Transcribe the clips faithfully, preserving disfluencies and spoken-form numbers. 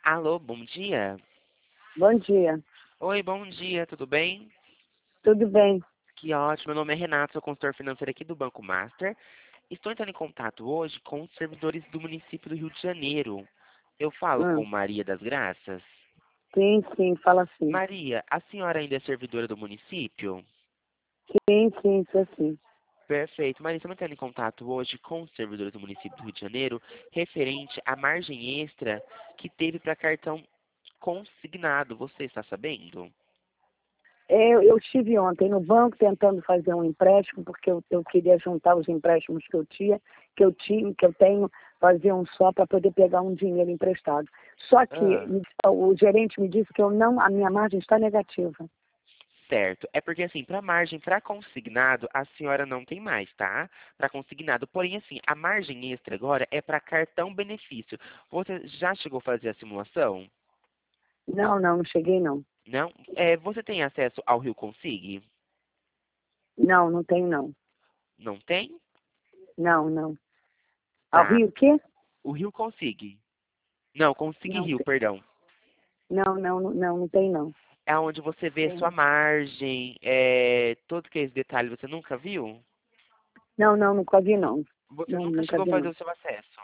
Alô, bom dia. Bom dia. Oi, bom dia, tudo bem? Tudo bem? Que ótimo, meu nome é Renato, sou consultor financeiro aqui do Banco Master. Estou entrando em contato hoje com os servidores do município do Rio de Janeiro. Eu falo com Hum. Maria das Graças. Sim, sim, fala sim. Maria, a senhora ainda é servidora do município? Sim, sim, isso sim. Perfeito. Maria, estamos entrando em contato hoje com os servidores do município do Rio de Janeiro referente à margem extra que teve para cartão consignado. Você está sabendo? Eu, eu estive ontem no banco tentando fazer um empréstimo, porque eu, eu queria juntar os empréstimos que eu tinha, que eu tinha, que eu tenho, fazer um só para poder pegar um dinheiro emprestado. Só que Ah. me- o gerente me disse que eu não, a minha margem está negativa. Certo. É porque, assim, para margem para consignado, a senhora não tem mais, tá? Para consignado. Porém, assim, a margem extra agora é para cartão benefício. Você já chegou a fazer a simulação? Não, não, não cheguei não. Não? É, você tem acesso ao Rio Consig? Não, não tenho não. Não tem? Não, não. Ao Tá. Rio o quê? O Rio Consig. Não, Consig Não, Rio, te- perdão. não, não, não, não, não tem não. É onde você vê sua margem, é, todo aqueles detalhes. Você nunca viu? Não, não, nunca vi não. Você Não, nunca nunca chegou a vi fazer não. o seu acesso?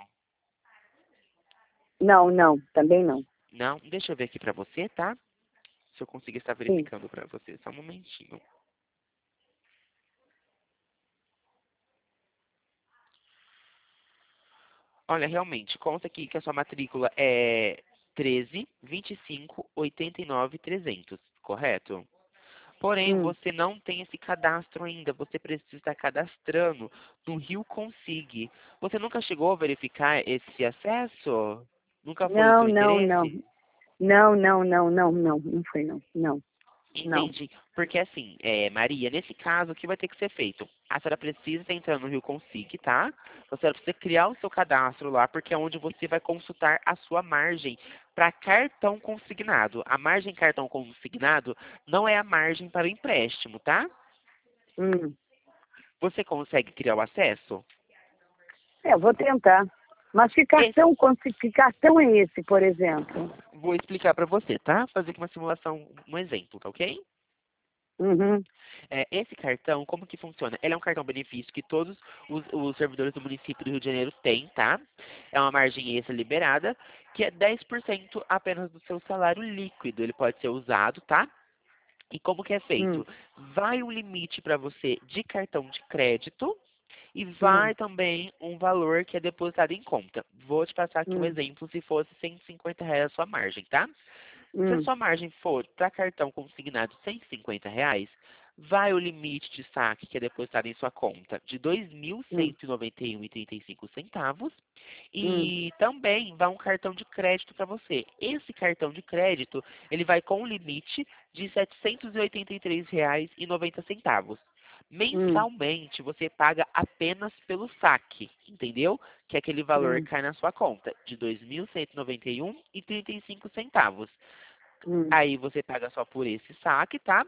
Não, não, também não. Não? Deixa eu ver aqui para você, tá? Se eu conseguir estar Sim. verificando para você. Só um momentinho. Olha, realmente, conta aqui que a sua matrícula é treze, vinte e cinco, oitenta e nove, trezentos, correto? Porém, Hum. você não tem esse cadastro ainda, você precisa estar cadastrando no Rio Consig. Você nunca chegou a verificar esse acesso? Nunca foi o Não, seu não, não. interesse? Não, não, não, não, não. Não foi não. Não, não. Entendi. Porque assim, é, Maria, nesse caso, o que vai ter que ser feito? A senhora precisa estar entrando no Rio Consig, tá? A senhora precisa criar o seu cadastro lá, porque é onde você vai consultar a sua margem para cartão consignado. A margem cartão consignado não é a margem para o empréstimo, tá? Hum. Você consegue criar o acesso? É, eu vou tentar. Mas que Esse, cartão, quanto- que cartão é esse, por exemplo? vou explicar para você, tá? Fazer aqui uma simulação, um exemplo, tá ok? Uhum. É, esse cartão, como que funciona? Ele é um cartão benefício que todos os, os servidores do município do Rio de Janeiro têm, tá? É uma margem extra liberada, que é dez por cento apenas do seu salário líquido. Ele pode ser usado, tá? E como que é Hum. feito? Vai um limite para você de cartão de crédito e Hum. vai também um valor que é depositado em conta. Vou te passar aqui um Hum. exemplo se fosse cento e cinquenta reais a sua margem, tá? Se a Hum. sua margem for para cartão consignado cento e cinquenta reais, vai o limite de saque que é depositado em sua conta de dois mil Hum. cento e noventa e um e trinta e cinco centavos Hum. e também vai um cartão de crédito para você. Esse cartão de crédito, ele vai com um limite de setecentos e oitenta e três reais e noventa centavos. Hum. Mensalmente, você paga apenas pelo saque, entendeu? Que é aquele valor que Hum. cai na sua conta, de dois mil cento e noventa e um e trinta e cinco centavos. Hum. Aí você paga só por esse saque, tá?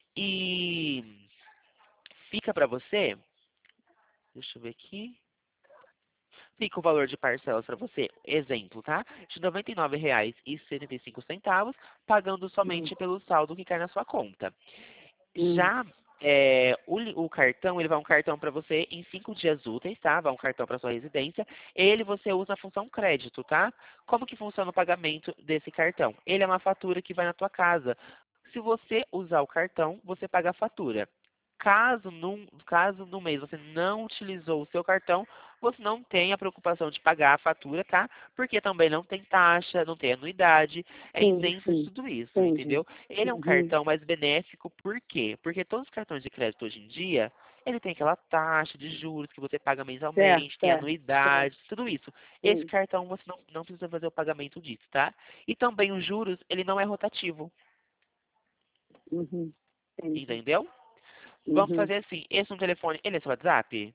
E fica para você, deixa eu ver aqui, fica o valor de parcelas para você, exemplo, tá? De noventa e nove reais e setenta e cinco centavos, pagando Hum. somente pelo saldo que cai na sua conta. Hum. Já é, o, li- o cartão, ele vai um cartão para você em cinco dias úteis, tá? Vai um cartão para sua residência. Ele você usa a função crédito, tá? Como que funciona o pagamento desse cartão? Ele é uma fatura que vai na tua casa. Se você usar o cartão, você paga a fatura. Caso num, caso no mês você não utilizou o seu cartão, você não tem a preocupação de pagar a fatura, tá? Porque também não tem taxa, não tem anuidade, é Sim, isento de sim. tudo isso, Entendi. entendeu? Ele é um Uhum. cartão mais benéfico, por quê? Porque todos os cartões de crédito hoje em dia, ele tem aquela taxa de juros que você paga Certo, mensalmente, tem certo. anuidade, tudo isso. Esse Sim. cartão você não, não precisa fazer o pagamento disso, tá? E também os juros, ele não é rotativo, Uhum. Entendi. entendeu? Vamos Uhum. fazer assim, esse no telefone, ele é seu WhatsApp?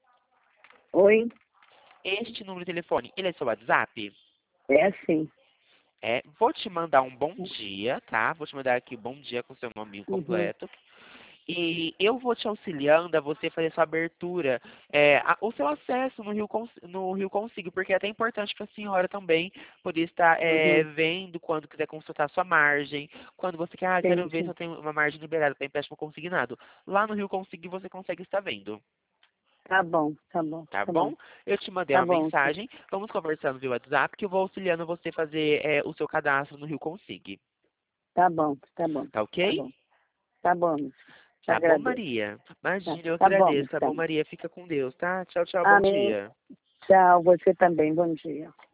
Oi? Este número de telefone, ele é seu WhatsApp? É sim. É, vou te mandar um bom dia, tá? Vou te mandar aqui bom dia com seu nome Uhum. completo. E eu vou te auxiliando a você fazer sua abertura, é, a- o seu acesso no Rio, Cons- no Rio Consigo, porque é até importante para a senhora também poder estar é, Uhum. vendo quando quiser consultar a sua margem, quando você quer, ah, quero ver se Entendi. eu tenho uma margem liberada para empréstimo consignado. Lá no Rio Consigo você consegue estar vendo, Tá bom, tá bom, tá tá bom. bom? Eu te mandei Tá uma bom, tia. mensagem, vamos conversando via WhatsApp, que eu vou auxiliando você fazer é, o seu cadastro no Rio Consigo, Tá bom, tá bom, tá tá ok? bom. Tá bom, tia. Te Tá bom, agradeço. Maria? Tá, Imagina, eu tá bom, agradeço, tá tá. bom, Maria? Fica com Deus, tá? Tchau, tchau, bom Amém. dia. Tchau, você também. Bom dia.